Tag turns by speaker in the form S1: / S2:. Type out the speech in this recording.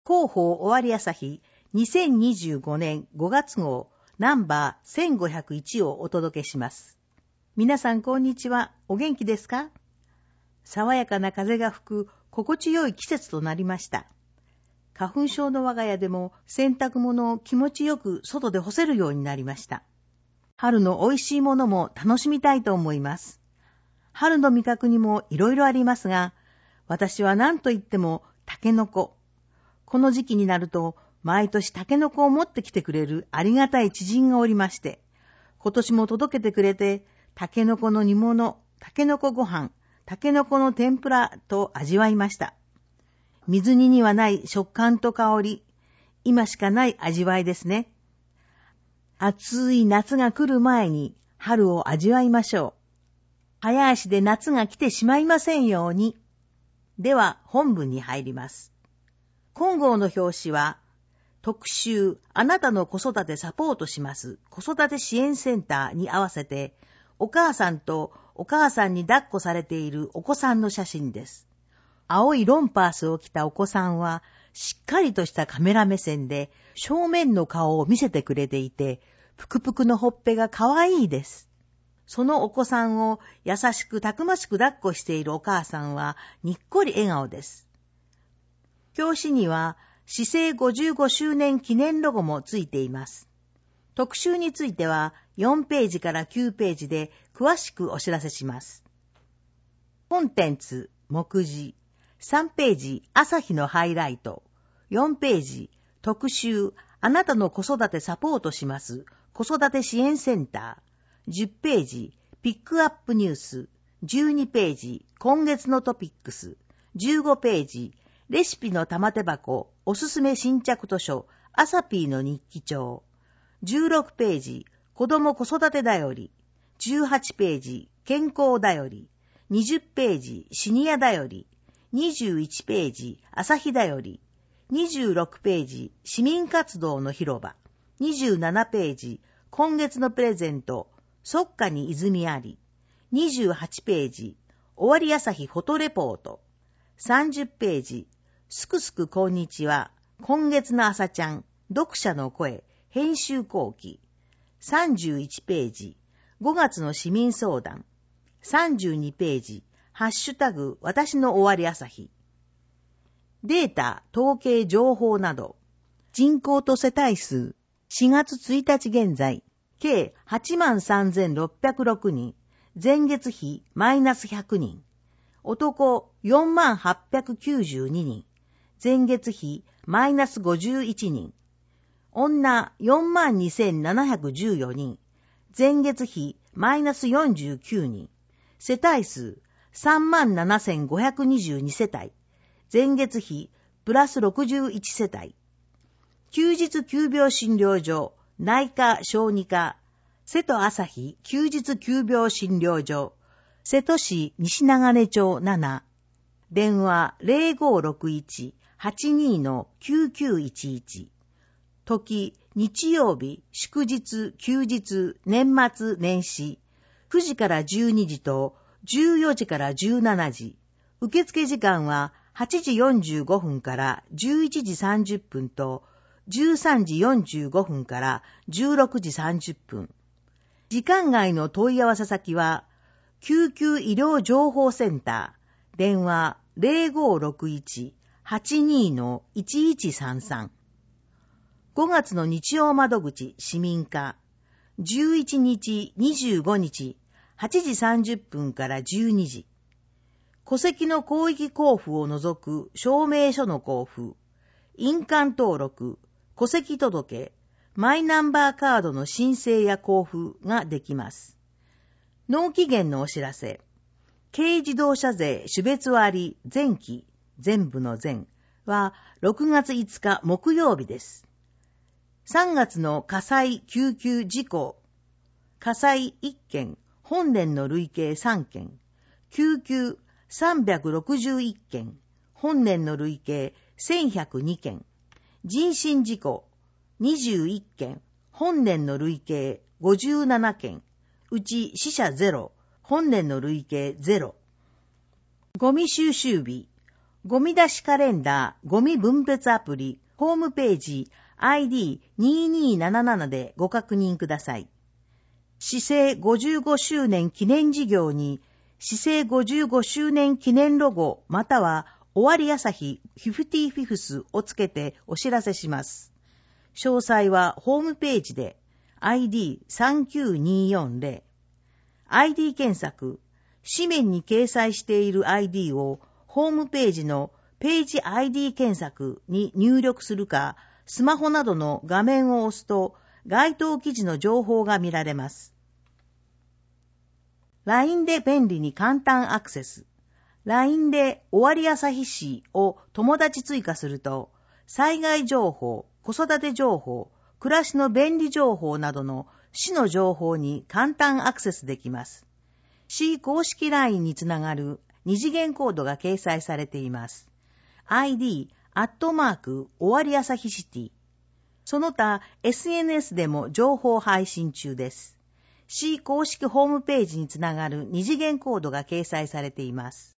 S1: 広報終わり朝日2025年5月号ナンバー1501をお届けします。皆さんこんにちは。お元気ですか？爽やかな風が吹く心地よい季節となりました。花粉症の我が家でも洗濯物を気持ちよく外で干せるようになりました。春の美味しいものも楽しみたいと思います。春の味覚にもいろいろありますが、私は何と言ってもタケノコ。この時期になると毎年タケノコを持ってきてくれるありがたい知人がおりまして、今年も届けてくれて、タケノコの煮物、タケノコご飯、タケノコの天ぷらと味わいました。水煮にはない食感と香り、今しかない味わいですね。暑い夏が来る前に春を味わいましょう。早足で夏が来てしまいませんように。では本文に入ります。今号の表紙は、特集あなたの子育てサポートします子育て支援センターに合わせて、お母さんとお母さんに抱っこされているお子さんの写真です。青いロンパースを着たお子さんは、しっかりとしたカメラ目線で正面の顔を見せてくれていて、ぷくぷくのほっぺがかわいいです。そのお子さんを優しくたくましく抱っこしているお母さんはにっこり笑顔です。表紙には市政55周年記念ロゴもついています。特集については4ページから9ページで詳しくお知らせします。コンテンツ、目次、3ページ朝日のハイライト、4ページ特集あなたの子育てサポートします子育て支援センター、10ページピックアップニュース、12ページ今月のトピックス、15ページレシピの玉手箱おすすめ新着図書アサピーの日記帳、16ページ子ども子育てだより、18ページ健康だより、20ページシニアだより、21ページ朝日だより、26ページ市民活動の広場、27ページ今月のプレゼントそっかに泉あり、28ページ終わり朝日フォトレポート、30ページすくすくこんにちは今月の朝ちゃん読者の声編集後期、31ページ5月の市民相談、32ページハッシュタグ私の終わり朝日、データ統計情報など、人口と世帯数4月1日現在計 83,606 人、前月比マイナス100人、男 4892 人、前月比マイナス51人、女 42,714 人、前月比マイナス49人、世帯数 37,522 世帯、前月比プラス61世帯、休日急病診療所、内科小児科、瀬戸朝日休日急病診療所、瀬戸市西長根町7、電話 0561-82-9911、時日曜日、祝日、休日、年末年始、9時から12時と14時から17時、受付時間は8時45分から11時30分と13時45分から16時30分。時間外の問い合わせ先は救急医療情報センター、電話 0561-82-1133。5月の日曜窓口市民課、11日25日8時30分から12時。戸籍の広域交付を除く証明書の交付、印鑑登録、戸籍届、マイナンバーカードの申請や交付ができます。納期限のお知らせ。軽自動車税種別割前期、全部の前は6月5日木曜日です。3月の火災救急事故、火災1件、本年の累計3件、救急361件、本年の累計1102件、人身事故21件、本年の累計57件、うち死者0、本年の累計0。ゴミ収集日、 ゴミ出しカレンダー、ゴミ分別アプリ、ホームページ ID2277 でご確認ください。市政55周年記念事業に市政55周年記念ロゴまたは終わり朝日 50fifths をつけてお知らせします。詳細はホームページで ID39240 ID 検索、紙面に掲載している ID をホームページのページ ID 検索に入力するか、スマホなどの画面を押すと該当記事の情報が見られます。LINE で便利に簡単アクセス。LINE で終わり朝日市を友達追加すると、災害情報、子育て情報、暮らしの便利情報などの市の情報に簡単アクセスできます。市公式 LINE につながる二次元コードが掲載されています。ID、終わり朝日シティ。その他 SNS でも情報配信中です。市公式ホームページにつながる二次元コードが掲載されています。